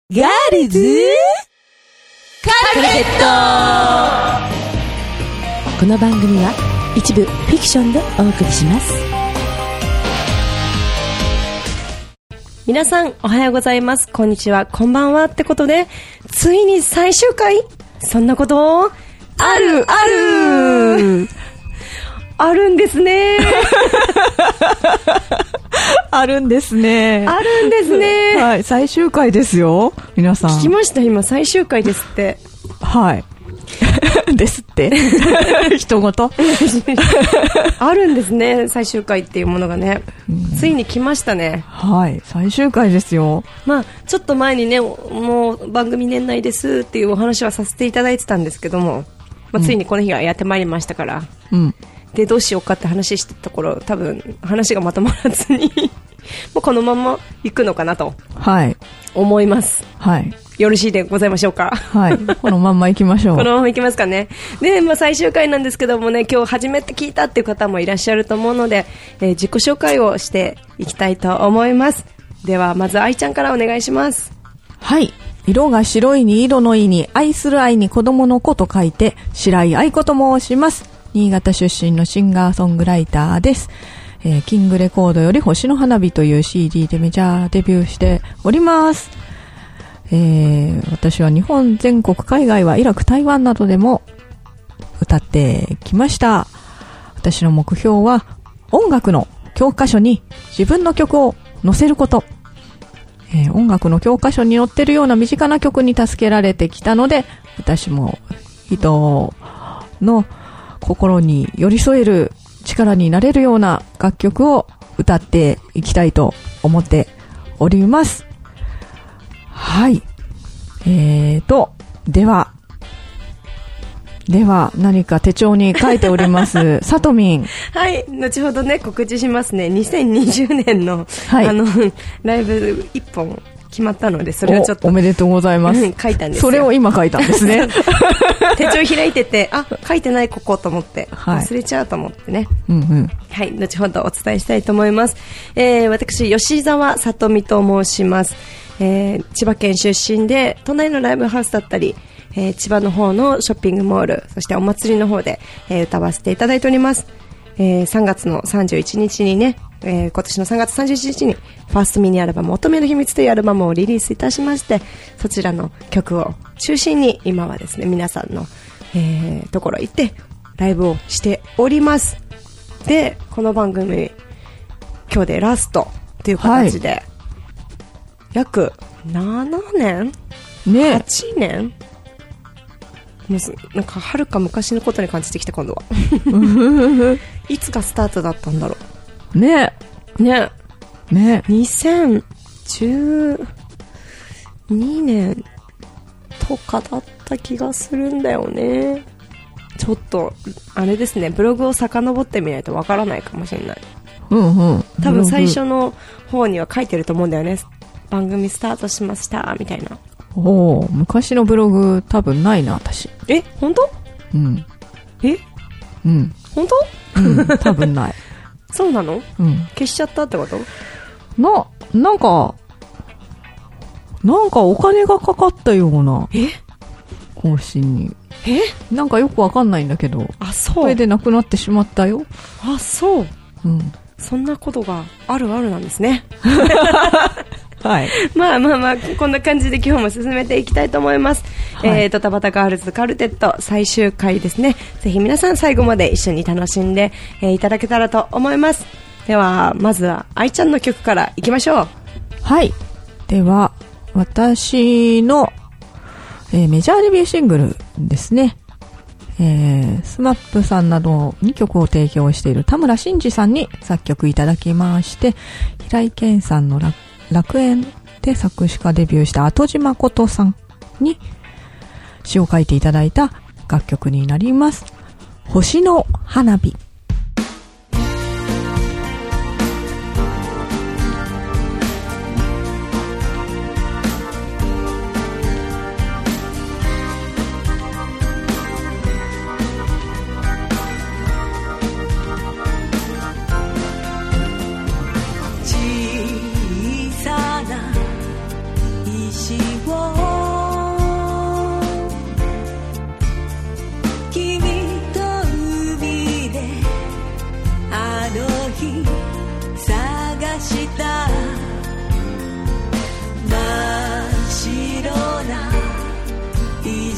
ガールズカルテット。この番組は一部フィクションでお送りします。 皆さんおはようございます、こんにちは、こんばんはってことで、ついに最終回。そんなことあるあるんですねあるんですね。 あるんですね。 はい、最終回ですよ、皆さん。 聞きました、今最終回ですって。 はいですって人ごとあるんですね、最終回っていうものがね、ついに来ましたね。 はい、最終回ですよ。 まあちょっと前にね、もう番組年内ですっていうお話はさせていただいてたんですけども、まあ、ついにこの日がやってまいりましたから、でどうしようかって話してたところ、多分話がまとまらずにもうこのまま行くのかなと思います。 はい、 よろしいでございましょうか。 はい、このまんま行きましょう。 このまま行きますかね。で、まあ、最終回なんですけどもね、今日初めて聞いたっていう方もいらっしゃると思うので、自己紹介をしていきたいと思います。ではまず愛ちゃんからお願いします。 はい、色が白いに色のいいに愛する愛に子供の子と書いて白井愛子と申します。新潟出身のシンガーソングライターです。キングレコードより星の花火という CD でメジャーデビューしております。私は日本全国、海外はイラク、台湾などでも歌ってきました。私の目標は音楽の教科書に自分の曲を載せること。音楽の教科書に載ってるような身近な曲に助けられてきたので、私も人の心に寄り添える力になれるような楽曲を歌っていきたいと思っております。はい。では何か手帳に書いておりますさとみん。 はい、後ほどね告知しますね。2020年の、 はい、 ライブ1本決まったので、それをちょっとおめでとうございます。 書いたんですよ。 それを今書いたんですね手帳開いてて、あ、書いてないここと思って、忘れちゃうと思ってね、はい、後ほどお伝えしたいと思います。私吉澤さとみと申します。千葉県出身で、都内のライブハウスだったり、千葉の方のショッピングモール、そしてお祭りの方で、歌わせていただいております。3月の31日にね、今年の3月31日にファーストミニアルバム乙女の秘密というアルバムをリリースいたしまして、そちらの曲を中心に今はですね、皆さんの、ところ行ってライブをしております。で、この番組今日でラストという形で、約7年、8年、なんかはるか昔のことに感じてきて、今度はいつがスタートだったんだろうね。2012年とかだった気がするんだよね。ちょっとあれですね、ブログを遡ってみないとわからないかもしれない。多分最初の方には書いてると思うんだよね。番組スタートしましたみたいな。 昔のブログ多分ないな、私。 本当？本当？ 多分ないそうなの？消しちゃったってこと？ なんかお金がかかったような更新に。なんかよくわかんないんだけど、それでなくなってしまったよ。 そう。そんなことがあるなんですねはい、 まあこんな感じで今日も進めていきたいと思います。ドタバタガールズカルテット最終回ですね。ぜひ皆さん最後まで一緒に楽しんで、いただけたらと思います。ではまずは愛ちゃんの曲からいきましょう。 はい、では私の、メジャーデビューシングルですね。SMAP さんなどに曲を提供している田村真司さんに作曲いただきまして、平井堅さんの楽園で作詞家デビューした後島誠さんに詩を書いていただいた楽曲になります。星の花火。 小さな石を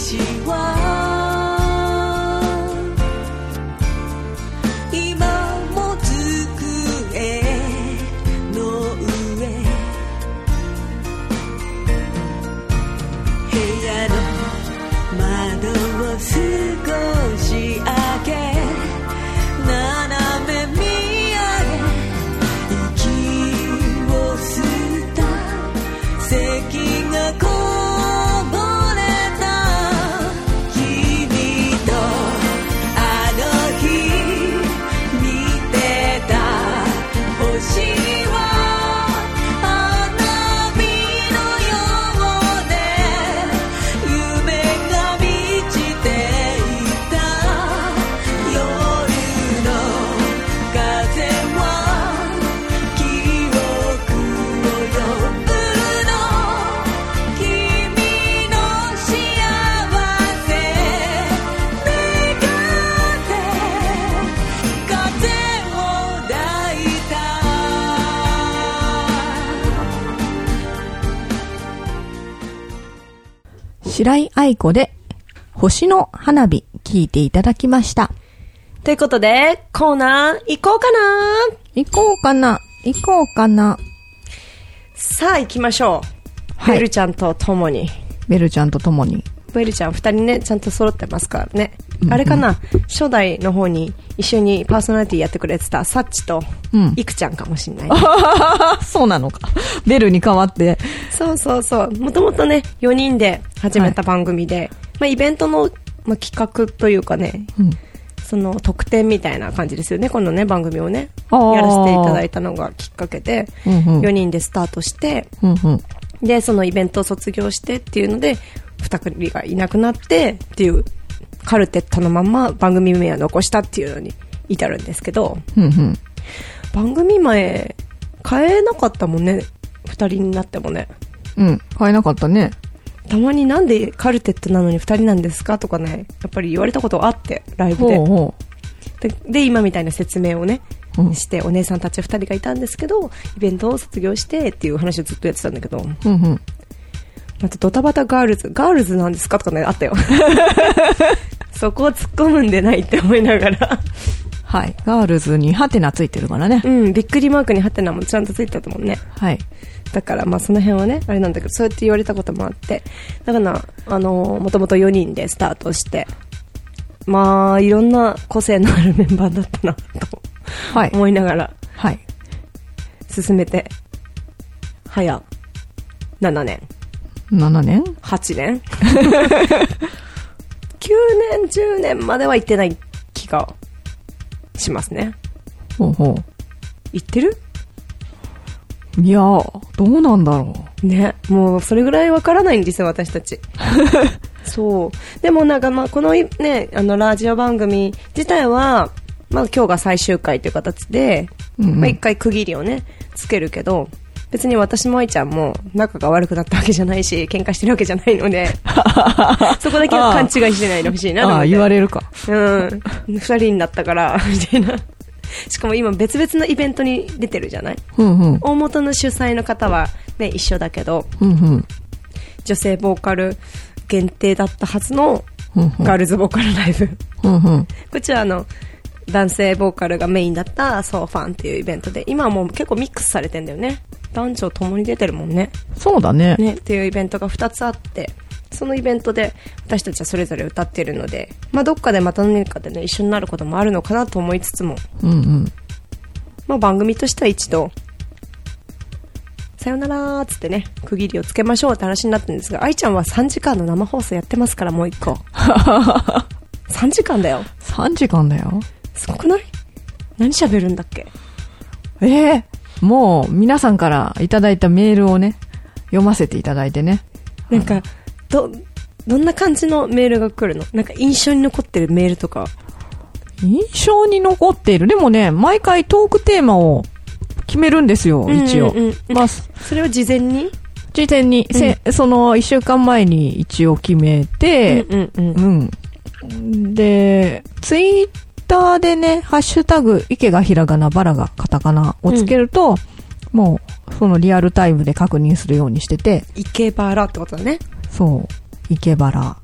白井愛子で星の花火聞いていただきました。 ということで、コーナー行こうかな。さあ行きましょう。はい、ベルちゃんと共に。 ベルちゃん二人ね、ちゃんと揃ってますからね。あれかな、初代の方に一緒にパーソナリティやってくれてたサッチとイクちゃんかもしんない、ね。 そうなのか。ベルに代わって。 そう。もともとね、4人で始めた番組で、イベントの、企画というかね、その特典みたいな感じですよね。このね、番組をね、やらせていただいたのがきっかけで、4人でスタートして、で、そのイベントを卒業してっていうので、2人がいなくなってっていう、カルテットのまま番組名を残したっていうのに至るんですけど、番組名変えなかったもんね、2人になってもね。 変えなかったね。 たまになんでカルテットなのに2人なんですかとかね、やっぱり言われたことあって、ライブで。で、今みたいな説明をね、して、お姉さんたち2人がいたんですけど、イベントを卒業してっていう話をずっとやってたんだけど、あとドタバタガールズなんですかとかね、あったよ。そこを突っ込むんでないって思いながら。 はい。ガールズにハテナついてるからね。 びっくりマークにハテナもちゃんとついてたもんね。はい。だからその辺はね、あれなんだけど、そうやって言われたこともあって。だから、もともと4人でスタートして、いろんな個性のあるメンバーだったな、と思いながら、進めて、早、7年。 8 年9年10年までは行ってない気がしますね。行ってる？ いやどうなんだろうね。もうそれぐらいわからないんですよ、私たち。そうでもこのね、ラジオ番組自体は今日が最終回という形で、一回区切りをねつけるけど、別に私も愛ちゃんも仲が悪くなったわけじゃないし、喧嘩してるわけじゃないので、そこだけは勘違いしてないでほしいなと思って。 言われるか。 二人になったから、みたいな。しかも今別々のイベントに出てるじゃない？大元の主催の方はね、一緒だけど、女性ボーカル限定だったはずのガールズボーカルライブ。こっちは男性ボーカルがメインだったソーファンっていうイベントで、今はもう結構ミックスされてんだよね。男女ともに出てるもんね。 そうだね。 っていうイベントが2つあって、そのイベントで私たちはそれぞれ歌ってるので、どっかでまた何かでね、一緒になることもあるのかなと思いつつも、番組としては一度、さよならーっつってね、区切りをつけましょうって話になってるんですが、愛ちゃんは3時間の生放送やってますから、もう1個。3時間だよ。 3時間だよ。 すごくない？何喋るんだっけ？ もう皆さんからいただいたメールをね、読ませていただいてね。 どんな感じのメールが来るの？印象に残ってるメールとか。 印象に残っている。でもね、毎回トークテーマを決めるんですよ、一応。 それは事前に、 その1週間前に一応決めて、で、ツイッターでね、ハッシュタグ、池がひらがな、バラがカタカナをつけると、もう、そのリアルタイムで確認するようにしてて。 池バラってことだね。 そう。池バラ。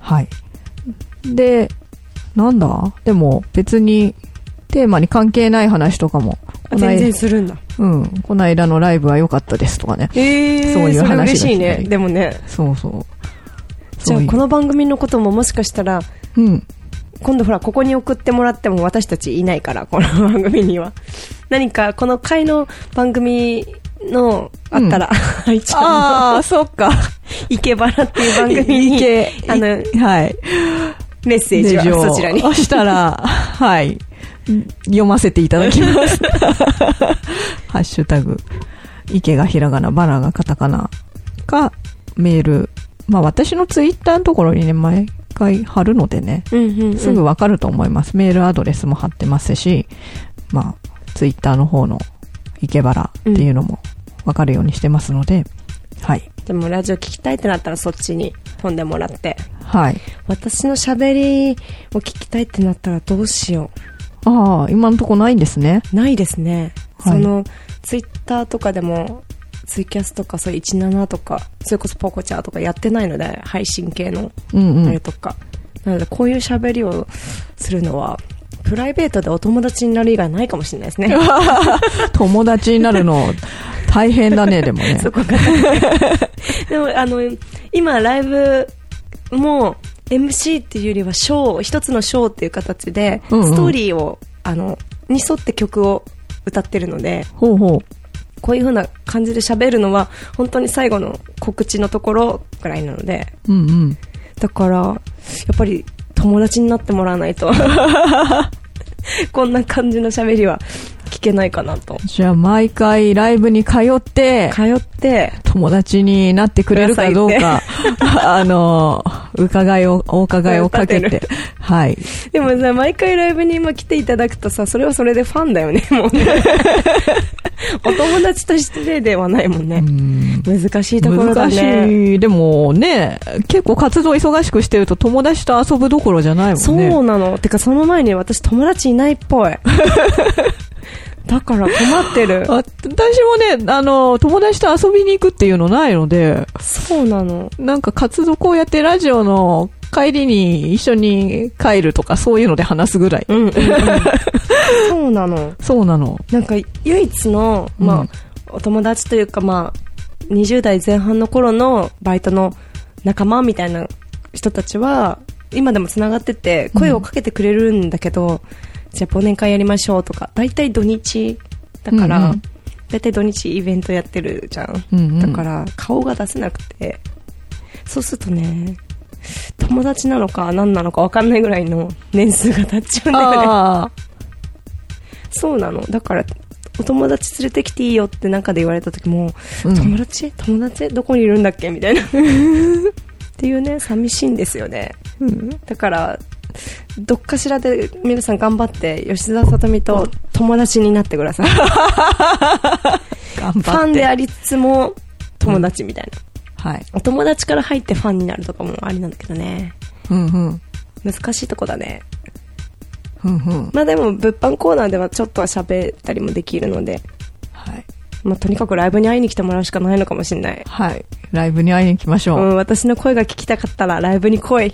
はい。で、なんだ？でも別にテーマに関係ない話とかも。 全然するんだ。 うん。この間のライブは良かったですとかね。そういう話が。それ嬉しいね。でもね。 そうそう。 じゃあこの番組のことももしかしたら、うん。今度ほら、ここに送ってもらっても私たちいないから、この番組には。何かこの回の番組のあったら、入っちゃうの。 ああ、そっか。 イケバラっていう番組に、 はい。 メッセージをそちらに。 押したら、はい。読ませていただきます。ハッシュタグ、池がひらがな、バラがカタカナか、メール。まあ私のツイッターのところにね、毎回貼るのでね、すぐわかると思います。メールアドレスも貼ってますし、まあ、ツイッターの方の池バラっていうのもわかるようにしてますので、はい。 でもラジオ聞きたいってなったらそっちに飛んでもらって。 はい。 私の喋りを聞きたいってなったらどうしよう。 ああ、今のとこないんですね。 ないですね。はい、ツイッターとかでも、ツイキャスとか、そういう17とか、それこそポコチャーとかやってないので、配信系の、あれとか。なので、こういう喋りをするのは、プライベートでお友達になる以外ないかもしれないですね。 友達になるの、大変だね、でもね。 そこが。でも、今、ライブも、MC っていうよりは一つのショーっていう形で、ストーリーを、に沿って曲を歌ってるので、こういう風な感じで喋るのは、本当に最後の告知のところぐらいなので、だから、やっぱり友達になってもらわないと、こんな感じの喋りは聞けないかなと。 じゃあ毎回ライブに通って、友達になってくれるかどうか、お伺いをかけて。はい。 でもさ、毎回ライブに今来ていただくとさ、それはそれでファンだよね、もうね。お友達としてではないもんね。難しいところだね。難しい。 でもね、結構活動忙しくしてると友達と遊ぶどころじゃないもんね。 そうなの。てかその前に私友達いないっぽい。だから困ってる。 私もね、友達と遊びに行くっていうのないので。 そうなの。 なんか活動こうやってラジオの帰りに一緒に帰るとかそういうので話すぐらい。 そうなの。 そうなの。 なんか唯一の、まあ、お友達というかまあ、20代前半の頃のバイトの仲間みたいな人たちは、今でもつながってて、声をかけてくれるんだけど、じゃあ忘年会やりましょうとか、大体土日だから、大体土日イベントやってるじゃん。だから顔が出せなくて、そうするとね、友達なのか何なのか分かんないぐらいの年数が経っちゃうんだよね。そうなの。だからお友達連れてきていいよって中で言われた時も、友達どこにいるんだっけみたいなっていうね、寂しいんですよね。だからどっかしらで皆さん頑張って吉田さとみと友達になってください。頑張って。ファンでありつつも友達みたいな。はい。お友達から入ってファンになるとかもありなんだけどね。難しいとこだね。まあでも物販コーナーではちょっとは喋ったりもできるので、はい。まあとにかくライブに会いに来てもらうしかないのかもしれない。はい。ライブに会いに来ましょう。私の声が聞きたかったらライブに来い。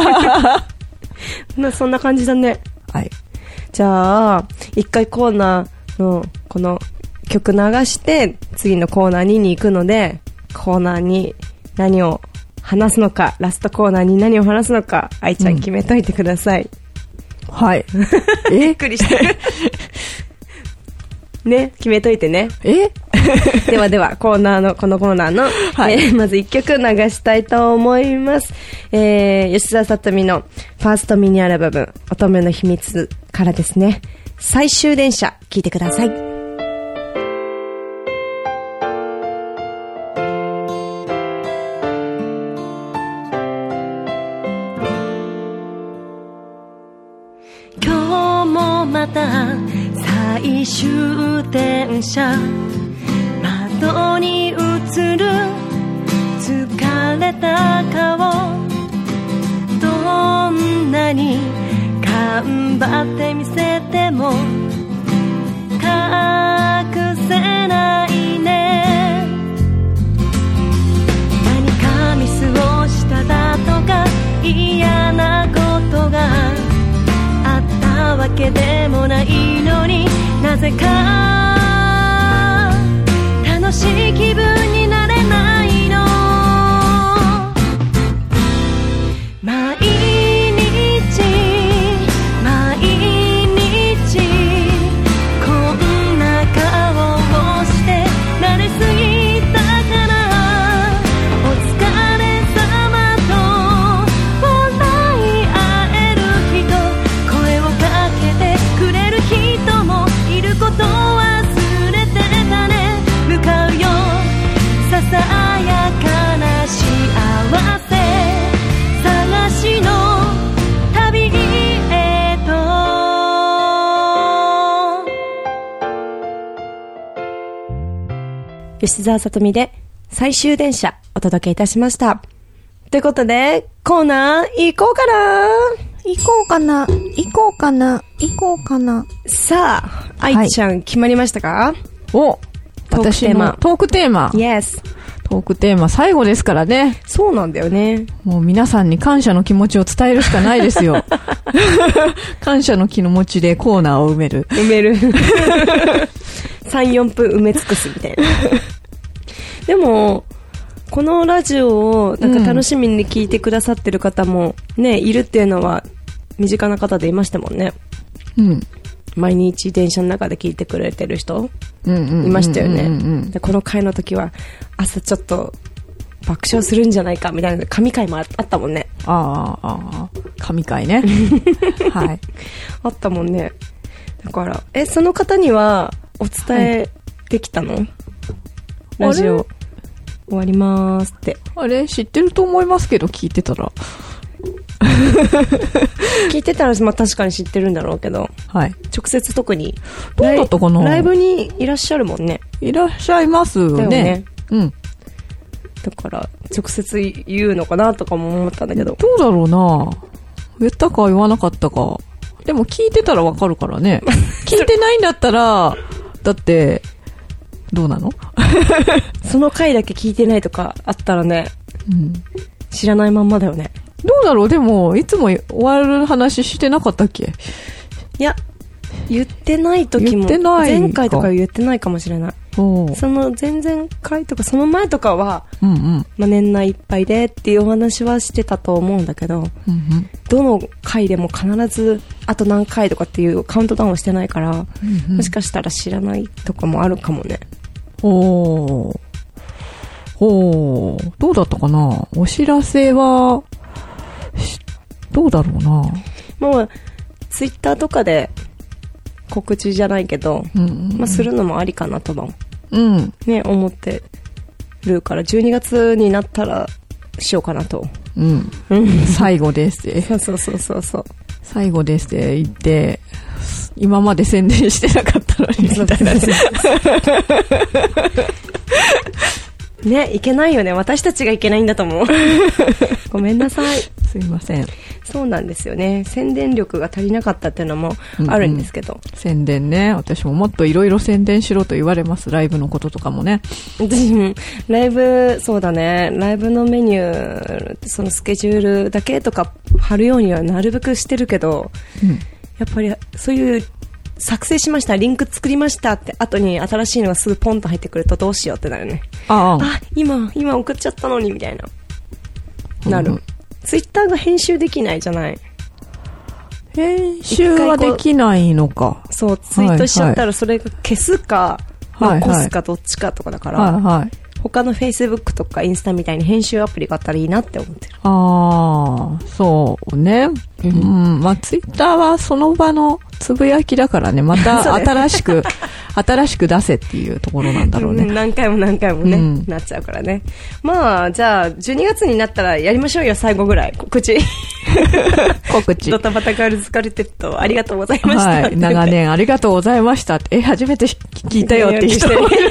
そんな感じだね。はい。じゃあ一回コーナーのこの曲流して次のコーナー2に行くので、コーナーに何を話すのか、ラストコーナーに何を話すのか、愛ちゃん決めといてください。はい。びっくりしてる。ね、決めといてね。ではでは、このコーナーの、はい、まず1曲流したいと思います。吉田さとみのファーストミニアルバム、乙女の秘密からですね、最終電車、聴いてください。今日もまた最終電車、窓に映る疲れた顔、どんなに頑張ってみせても隠せないね。何かミスをしただとか、いやけでもないのになぜか楽しい気分になれないの。毎日こんな顔をして慣れすぎたかな。お疲れ様と笑い合える人、声をかけてくれる人もいること忘れてたね。向かうよささやかな幸せ探しの旅へと。吉澤さとみで最終電車お届けいたしました。ということでコーナー行こうかな。さあ、愛ちゃん、決まりましたか？ 私のトークテーマ。 Yes。 トークテーマ最後ですからね。 そうなんだよね。 もう皆さんに感謝の気持ちを伝えるしかないですよ。感謝の気持ちでコーナーを埋める。 3、4分埋め尽くすみたいな。でも、このラジオをなんか楽しみに聞いてくださってる方もね、いるっていうのは身近な方でいましたもんね。うん。毎日電車の中で聞いてくれてる人いましたよね。でこの回の時は朝ちょっと爆笑するんじゃないかみたいな神回もあったもんね。 神回ね。はい。 あったもんね。だからその方にはお伝えできたの？ラジオ終わりますって。 あれ知ってると思いますけど、聞いてたら聞いてたら、まあ、確かに知ってるんだろうけど、はい、直接特にどうだったかな。 ライブにいらっしゃるもんね。 いらっしゃいますよね。だよね。うん。 だから直接言うのかなとかも思ったんだけど。 どうだろうな。言ったか言わなかったか。でも聞いてたらわかるからね。聞いてないんだったらだってどうなの？ その回だけ聞いてないとかあったらね、知らないまんまだよね。 どうだろう。でもいつも終わる話してなかったっけ？いや、言ってない時も、前回とか言ってないかもしれない。その前々回とかその前とかは、まあ、年内いっぱいでっていうお話はしてたと思うんだけど、どの回でも必ずあと何回とかっていうカウントダウンをしてないから、もしかしたら知らないとかもあるかもね。 どうだったかな。お知らせはどうだろうな。 もうツイッターとかで告知じゃないけど、まあ、するのもありかなとは、ね、思ってるから12月になったらしようかなと。 最後ですって。 そう最後ですって言って今まで宣伝してなかったのにみたいなね、いけないよね。私たちがいけないんだと思う。ごめんなさい。 すいません。 そうなんですよね。宣伝力が足りなかったっていうのもあるんですけど。 宣伝ね。私ももっといろいろ宣伝しろと言われます。ライブのこととかもね。 私もライブ、そうだね。ライブのメニュー、そのスケジュールだけとか貼るようにはなるべくしてるけど、やっぱりそういう作成しました、リンク作りましたって後に新しいのがすぐポンと入ってくるとどうしようってなるね。今送っちゃったのにみたいな、なる。ツイッターが編集できないじゃない。 編集はできないのか。 そう、ツイートしちゃったらそれが消すか、残すかどっちかとかだから、他の Facebook とかインスタみたいに編集アプリがあったらいいなって思ってる。 そうね。まあツイッターはその場のつぶやきだからね、また新しく出せっていうところなんだろうね。 何回もね、なっちゃうからね。まあ、じゃあ、12月になったらやりましょうよ、最後ぐらい。告知。ドタバタガールズカルテット、ありがとうございました。 はい、長年ありがとうございました。初めて聞いたよって人。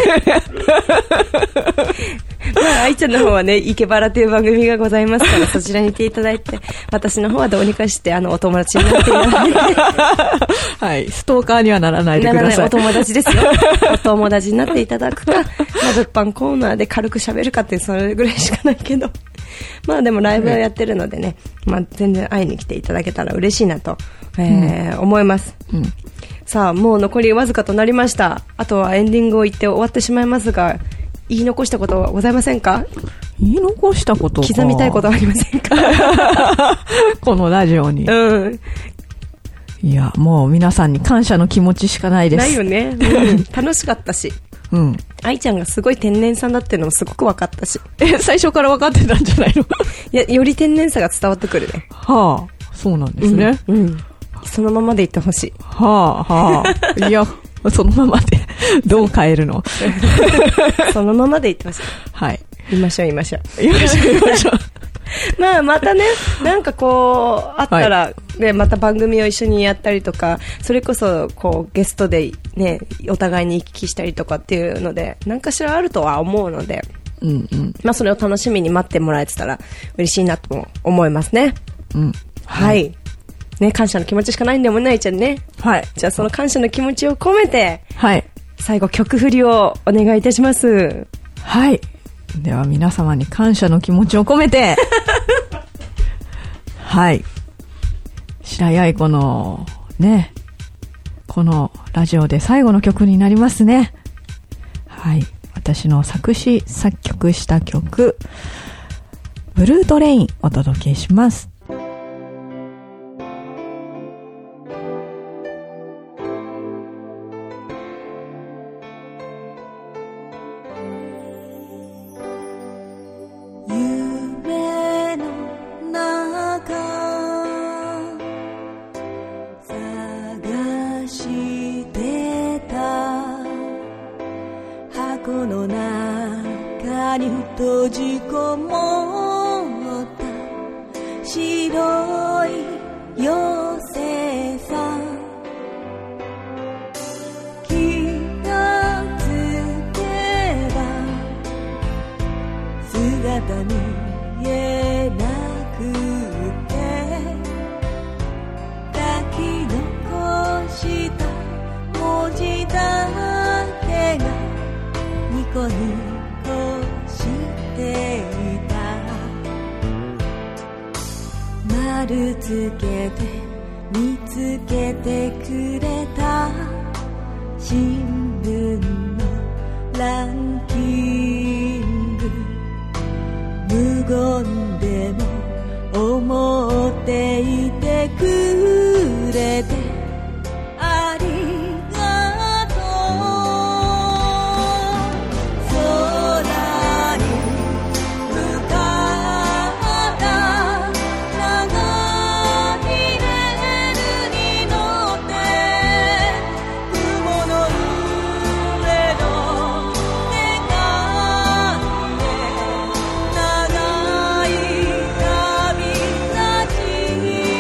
まあ、愛ちゃんの方はね、イケバラという番組がございますから、そちらにいていただいて、私の方はどうにかして、お友達になっていただいて。はい。ストーカーにはならないでください。 お友達ですよ。お友達になっていただくか、物販コーナーで軽く喋るかってそれぐらいしかないけど。 まあでもライブをやってるのでね、まあ全然会いに来ていただけたら嬉しいなと、思います。さあ、もう残りわずかとなりました。あとはエンディングを言って終わってしまいますが、言い残したことはございませんか？ 言い残したことか。 刻みたいことはありませんか？ このラジオに。いや、もう皆さんに感謝の気持ちしかないです。 ないよね。楽しかったし。愛ちゃんがすごい天然さんだっていうのもすごく分かったし。 最初から分かってたんじゃないの？ いや、より天然さが伝わってくるね。 はあ、そうなんですね。 そのままでいってほしい。 はあ、はあ。いや、そのままで、どう変えるの？ そのままでいってほしい。 はい。 言いましょう。まあ、またね、なんかこう、あったら、ね、また番組を一緒にやったりとか、それこそ、こう、ゲストでね、お互いに行き来したりとかっていうので、何かしらあるとは思うので、まあ、それを楽しみに待ってもらえてたら嬉しいなと思いますね。はい。ね、感謝の気持ちしかないんだもんね、愛ちゃんね。はい。じゃあ、その感謝の気持ちを込めて、はい。最後、曲振りをお願いいたします。 はい。では皆様に感謝の気持ちを込めてはい、白井愛子のね、このラジオで最後の曲になりますね。はい、私の作詞作曲した曲ブルートレインお届けします。 閉じこもった白い妖精さん、気がつけば姿見えなくて書き残した文字だけがニコニコしていた。丸つけて見つけてくれた新聞のランキング、無言でも思っていてくれてありがとう。空に向かった長いレールに乗って雲の上の世界へ長い旅立ち、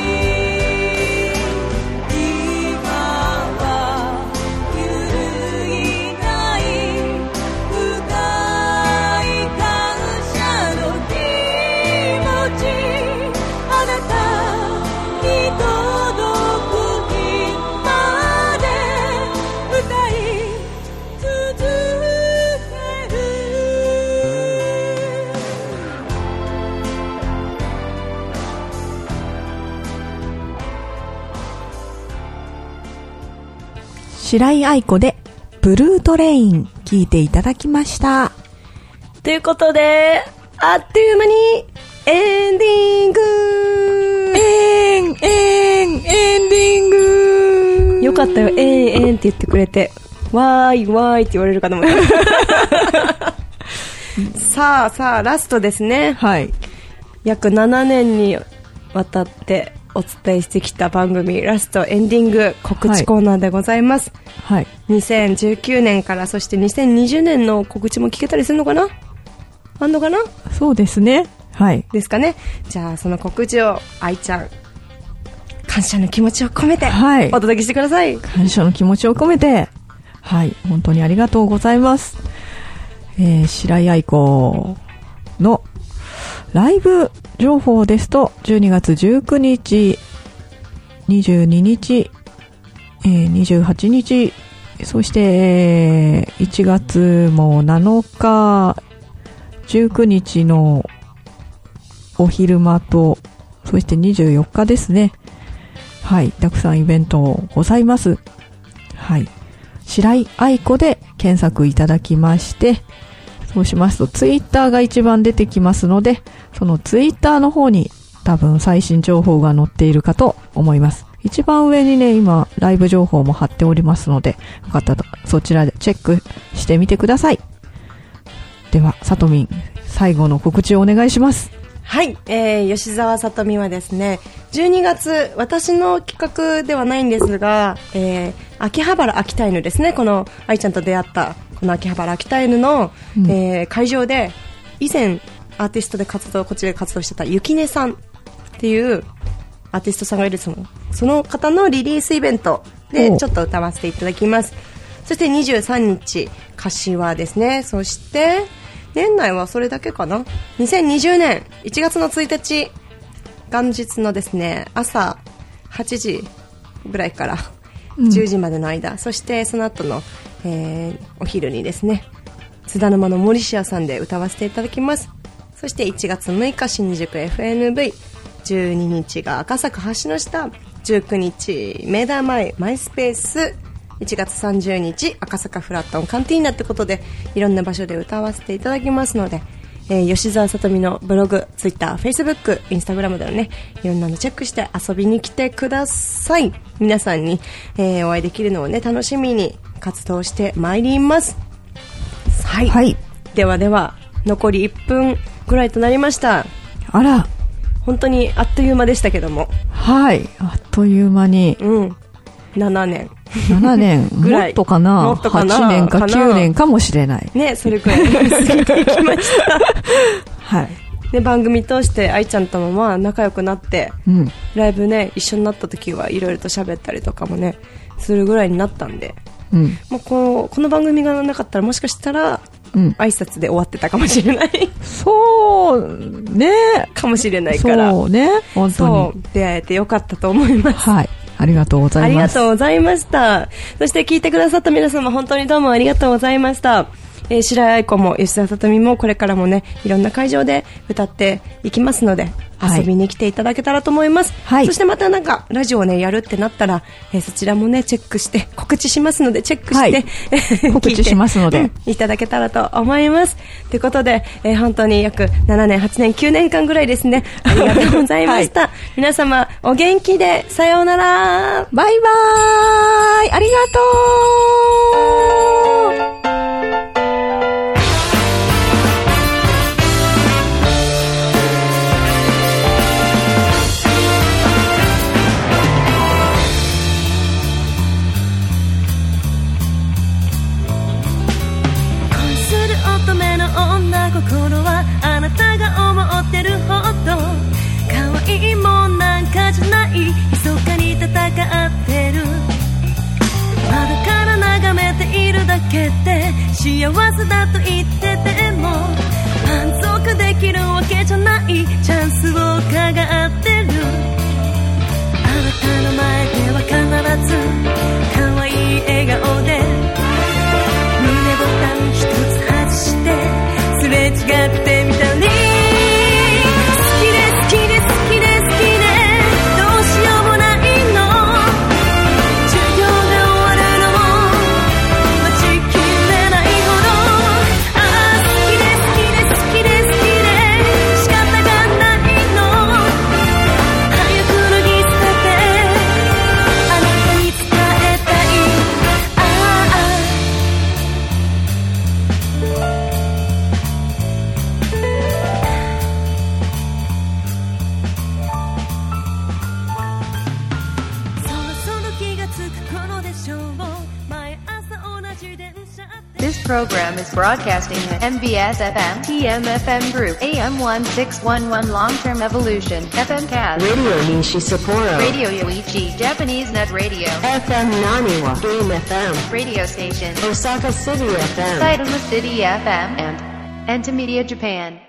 今は揺るぎない深い感謝の気持ち、あなたに届く日まで歌い続ける。 白井愛子でブルートレイン聞いていただきました。 ということで、あっという間にエンディング。 エンディング。 よかったよ、エンって言ってくれて、わーいって言われるかと思ったさあラストですね。はい。約7年にわたってお伝えしてきた番組ラストエンディング告知コーナーでございます。はい。2019年からそして2020年の告知も聞けたりするのかな？あんのかな？ そうですね。はい。 ですかね。じゃあその告知を愛ちゃん感謝の気持ちを込めてお届けしてください。 感謝の気持ちを込めて、はい、本当にありがとうございます。白井愛子のライブ情報ですと、12月19日、22日、28日、そして1月も7日、19日のお昼間と、そして24日ですね。はい。たくさんイベントございます。はい。白井愛子で検索いただきまして、そうしますとツイッターが一番出てきますので、そのツイッターの方に多分最新情報が載っているかと思います。一番上にね、今ライブ情報も貼っておりますので、よかったらそちらでチェックしてみてください。では、さとみん、最後の告知をお願いします。 はい、吉澤さとみはですね、12月、私の企画ではないんですが、秋葉原秋田犬ですね、この愛ちゃんと出会ったこの秋葉原秋田犬の、会場で以前アーティストでこっちで活動してたゆきねさんっていうアーティストさんがいる、その方のリリースイベントでちょっと歌わせていただきます。そして23日柏ですね。そして年内はそれだけかな。2020年1月の1日元日のですね、朝8時ぐらいから10時までの間、そしてその後の、お昼にですね、津田沼の森シアさんで歌わせていただきます。そして1月6日新宿 FNV、 12日が赤坂橋の下、19日明大前マイスペース、1月30日赤坂フラットンカンティーナってことで、いろんな場所で歌わせていただきますので、吉澤さとみのブログ、ツイッター、フェイスブック、インスタグラムではね、いろんなのチェックして遊びに来てください。皆さんに、お会いできるのをね、楽しみに活動してまいります。はい、はい、ではでは残り1分ぐらいとなりました。 あら、 本当にあっという間でしたけども、 はい、あっという間に、 7年ぐらい、もっとかな、8年か9年かもしれないね、それくらい過ぎていきましたはいで、番組通して愛ちゃんともまあ仲良くなって、ライブね一緒になった時はいろいろと喋ったりとかもねするぐらいになったんで、もうこの番組がなかったらもしかしたら、挨拶で終わってたかもしれないそうね、 かもしれないから、 そうね、本当にそう出会えてよかったと思います。 はい、ありがとうございます。 ありがとうございました。そして聞いてくださった皆様、本当にどうもありがとうございました。白井愛子も吉澤さとみもこれからもね、いろんな会場で歌っていきますので、遊びに来ていただけたらと思います。はい、そしてまたなんかラジオをねやるってなったら、そちらもねチェックして告知しますので、チェックして、 はい、告知しますので、 いただけたらと思います。ということで、本当に約7年8年9年間ぐらいですね、ありがとうございました、はい、皆様お元気で、さようなら、 バイバーイ、ありがとう。 心はあなたが思ってるほど可愛いもんなんかじゃない、密かに戦ってる、窓から眺めているだけで幸せだと言ってても満足できるわけじゃない、チャンスを伺ってる、あなたの前では必ず可愛い笑顔で胸ボタン一つ外してすれ違ってみたり、好きで好きで好きで好きでどうしようもないの、授業が終わるのも待ちきれないほど、ああ好きで好きで好きで好きで仕方がないの、早く脱ぎ捨ててあなたに伝えたい、ああ This program is broadcasting at MBS FM, TMFM Group, AM 1611 Long-Term Evolution, FM CAS, Radio Nishi Sapporo, Radio Yoichi, Japanese Net Radio, FM Naniwa, Game FM, Radio Station, Osaka City FM, Saitama City FM, and Entimedia Japan.